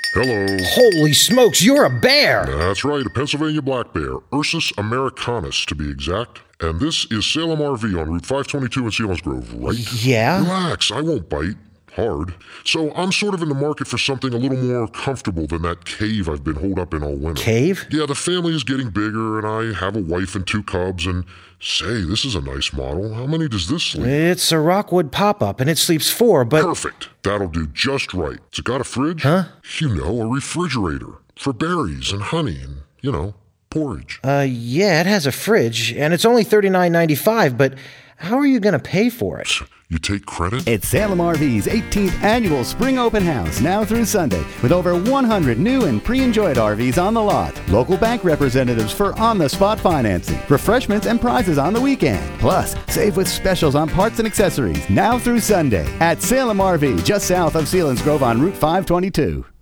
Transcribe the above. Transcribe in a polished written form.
Hello. Holy smokes, you're a bear! That's right, a Pennsylvania black bear, Ursus americanus to be exact. And this is Salem RV on Route 522 in Selinsgrove, right? Yeah? Relax, I won't bite. Hard. So I'm sort of in the market for something a little more comfortable than that cave I've been holed up in all winter. Cave? Yeah, the family is getting bigger, and I have a wife and 2 cubs, and say, this is a nice model. How many does this sleep? It's a Rockwood pop-up, and it sleeps 4, but... Perfect. That'll do just right. Has it got a fridge? Huh? You know, a refrigerator. For berries and honey and, porridge. Yeah, it has a fridge, and it's only $39.95, but how are you going to pay for it? You take credit? It's Salem RV's 18th annual Spring Open House, now through Sunday, with over 100 new and pre-enjoyed RVs on the lot. Local bank representatives for on-the-spot financing, refreshments and prizes on the weekend. Plus, save with specials on parts and accessories, now through Sunday, at Salem RV, just south of Selinsgrove on Route 522.